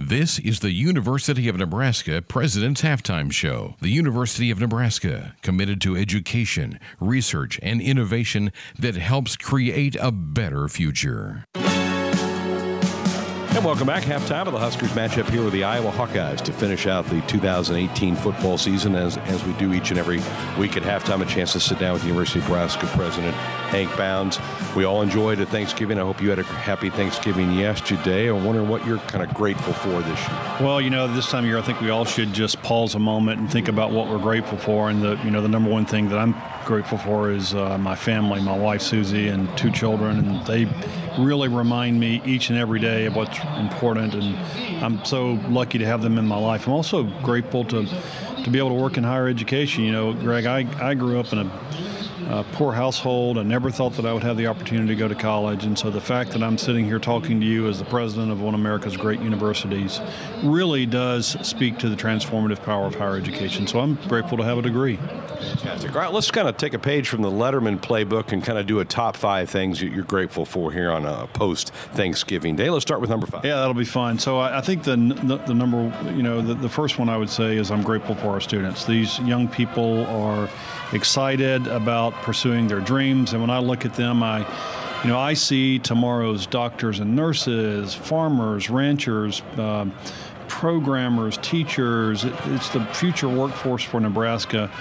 This is the University of Nebraska President's Halftime Show. The University of Nebraska, committed to education, research, and innovation that helps create a better future. And welcome back. Halftime of the Huskers matchup here with the Iowa Hawkeyes to finish out the 2018 football season. As we do each and every week at halftime, a chance to sit down with the University of Nebraska President Hank Bounds. We all enjoyed a Thanksgiving. I hope you had a happy Thanksgiving yesterday. I'm wondering what you're kind of grateful for this year. Well, this time of year, I think we all should just pause a moment and think about what we're grateful for. And the number one thing that I'm grateful for is my family, my wife Susie, and 2 children, and they really remind me each and every day of what's important, and I'm so lucky to have them in my life. I'm also grateful to be able to work in higher education. Greg, I grew up in a poor household. I never thought that I would have the opportunity to go to college, and so the fact that I'm sitting here talking to you as the president of one of America's great universities really does speak to the transformative power of higher education. So I'm grateful to have a degree. Fantastic. All right, let's kind of take a page from the Letterman playbook and kind of do a top 5 things that you're grateful for here on a post-Thanksgiving day. Let's start with number 5. Yeah, that'll be fine. So I think the number, the first one I would say is I'm grateful for our students. These young people are excited about pursuing their dreams, and when I look at them, I see tomorrow's doctors and nurses, farmers, ranchers, programmers, teachers. It's the future workforce for Nebraska.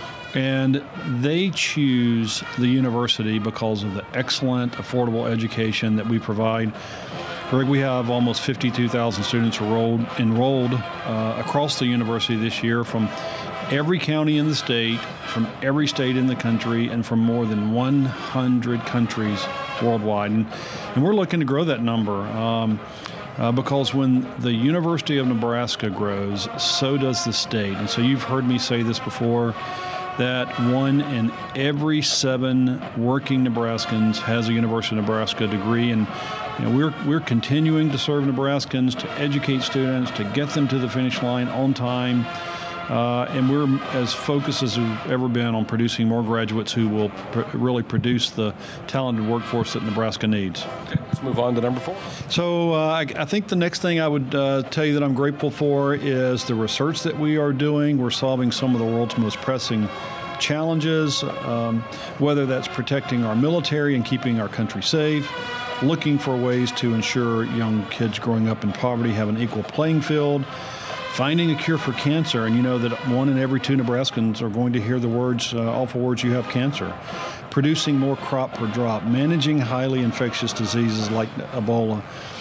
And they choose the university because of the excellent, affordable education that we provide. Greg, we have almost 52,000 students enrolled across the university this year from every county in the state, from every state in the country, and from more than 100 countries worldwide. And we're looking to grow that number. Because when the University of Nebraska grows, so does the state. And so you've heard me say this before, that 1 in every 7 working Nebraskans has a University of Nebraska degree. And we're continuing to serve Nebraskans, to educate students, to get them to the finish line on time. And we're as focused as we've ever been on producing more graduates who will really produce the talented workforce that Nebraska needs. Okay, let's move on to number 4. So I think the next thing I would tell you that I'm grateful for is the research that we are doing. We're solving some of the world's most pressing challenges, whether that's protecting our military and keeping our country safe, looking for ways to ensure young kids growing up in poverty have an equal playing field, finding a cure for cancer, and you know that 1 in every 2 Nebraskans are going to hear the words, awful words, "you have cancer." Producing more crop per drop, managing highly infectious diseases like Ebola.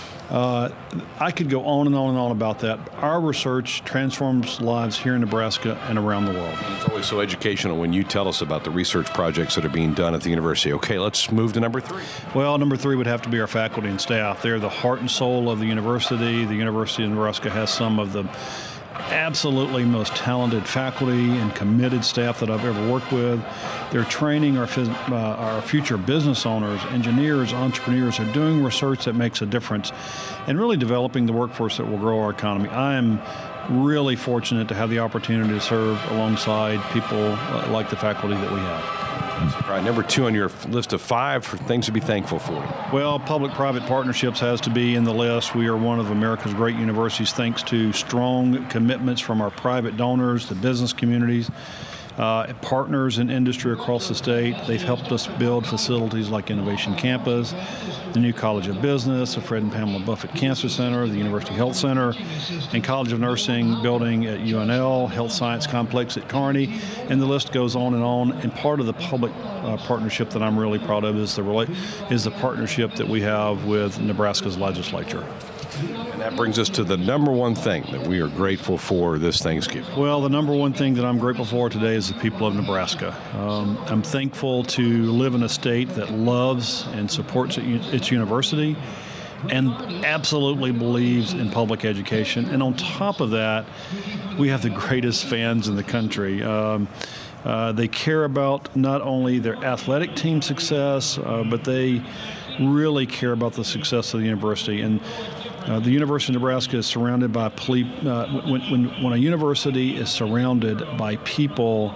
I could go on and on and on about that. Our research transforms lives here in Nebraska and around the world. It's always so educational when you tell us about the research projects that are being done at the university. Okay, let's move to number 3. Well, number 3 would have to be our faculty and staff. They're the heart and soul of the university. The University of Nebraska has some of the absolutely most talented faculty and committed staff that I've ever worked with. They're training our future business owners, engineers, entrepreneurs. They're doing research that makes a difference and really developing the workforce that will grow our economy. I am really fortunate to have the opportunity to serve alongside people like the faculty that we have. All right, number 2 on your list of 5 things to be thankful for. Well, public-private partnerships has to be in the list. We are one of America's great universities thanks to strong commitments from our private donors, the business communities, partners in industry across the state. They've helped us build facilities like Innovation Campus, the new College of Business, the Fred and Pamela Buffett Cancer Center, the University Health Center, and College of Nursing building at UNL, Health Science Complex at Kearney, and the list goes on. And part of the public partnership that I'm really proud of is the partnership that we have with Nebraska's legislature. And that brings us to the number 1 thing that we are grateful for this Thanksgiving. Well, the number 1 thing that I'm grateful for today is the people of Nebraska. I'm thankful to live in a state that loves and supports its university and absolutely believes in public education. And on top of that, we have the greatest fans in the country. They care about not only their athletic team success, but they really care about the success of the university. And the University of Nebraska is surrounded by when a university is surrounded by people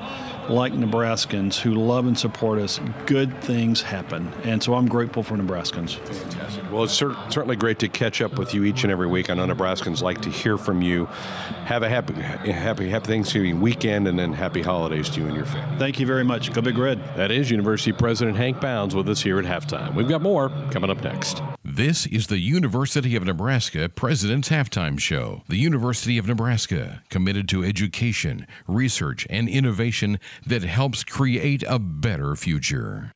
like Nebraskans who love and support us, good things happen. And so I'm grateful for Nebraskans. Fantastic. Well, it's certainly great to catch up with you each and every week. I know Nebraskans like to hear from you. Have a happy Thanksgiving weekend, and then happy holidays to you and your family. Thank you very much. Go Big Red. That is University President Hank Bounds with us here at halftime. We've got more coming up next. This is the University of Nebraska President's Halftime Show. The University of Nebraska, committed to education, research, and innovation that helps create a better future.